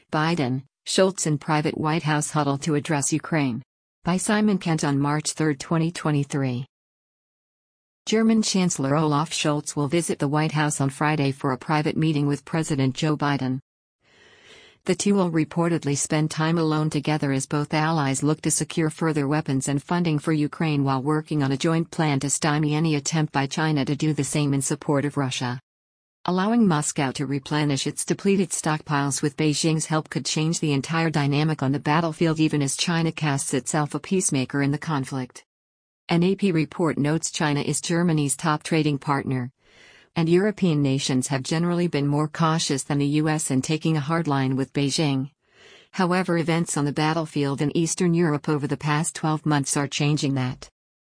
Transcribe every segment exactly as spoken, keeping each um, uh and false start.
Biden, Scholz in private White House huddle to address Ukraine. By Simon Kent on March third, twenty twenty-three. German Chancellor Olaf Scholz will visit the White House on Friday for a private meeting with President Joe Biden. The two will reportedly spend time alone together as both allies look to secure further weapons and funding for Ukraine while working on a joint plan to stymie any attempt by China to do the same in support of Russia. Allowing Moscow to replenish its depleted stockpiles with Beijing's help could change the entire dynamic on the battlefield even as China casts itself a peacemaker in the conflict. An A P report notes China is Germany's top trading partner, and European nations have generally been more cautious than the U S in taking a hard line with Beijing. However, events on the battlefield in Eastern Europe over the past twelve months are changing that.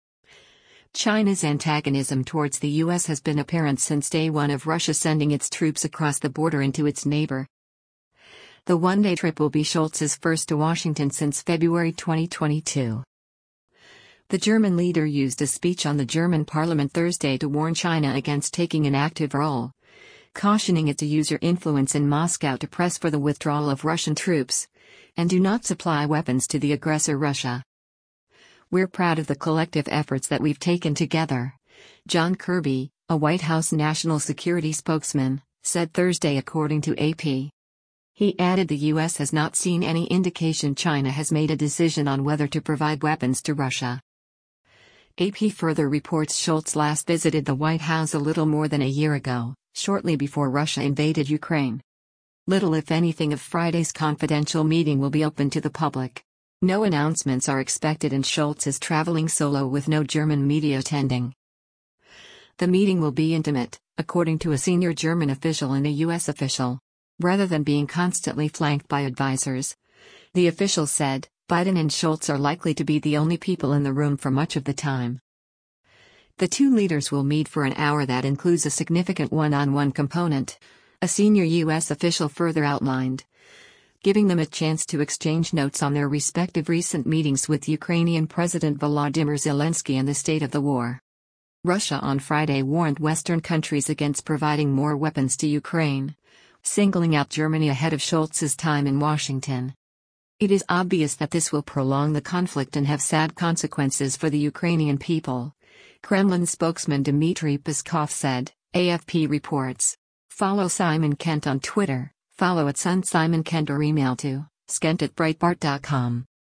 China's antagonism towards the U S has been apparent since day one of Russia sending its troops across the border into its neighbor. The one-day trip will be Scholz's first to Washington since February twenty twenty-two. The German leader used a speech on the German parliament Thursday to warn China against taking an active role, cautioning it to use your influence in Moscow to press for the withdrawal of Russian troops, and do not supply weapons to the aggressor Russia. "We're proud of the collective efforts that we've taken together," John Kirby, a White House national security spokesman, said Thursday according to A P. He added the U S has not seen any indication China has made a decision on whether to provide weapons to Russia. A P further reports Scholz last visited the White House a little more than a year ago, shortly before Russia invaded Ukraine. Little if anything of Friday's confidential meeting will be open to the public. No announcements are expected and Scholz is traveling solo with no German media attending. The meeting will be intimate, according to a senior German official and a U S official. Rather than being constantly flanked by advisors, the official said, Biden and Scholz are likely to be the only people in the room for much of the time. The two leaders will meet for an hour that includes a significant one-on-one component, a senior U S official further outlined, giving them a chance to exchange notes on their respective recent meetings with Ukrainian President Volodymyr Zelensky and the state of the war. Russia on Friday warned Western countries against providing more weapons to Ukraine, singling out Germany ahead of Scholz's time in Washington. It is obvious that this will prolong the conflict and have sad consequences for the Ukrainian people, Kremlin spokesman Dmitry Peskov said, A F P reports. Follow Simon Kent on Twitter. Follow at Sun Simon Kent or email to skent at breitbart dot com.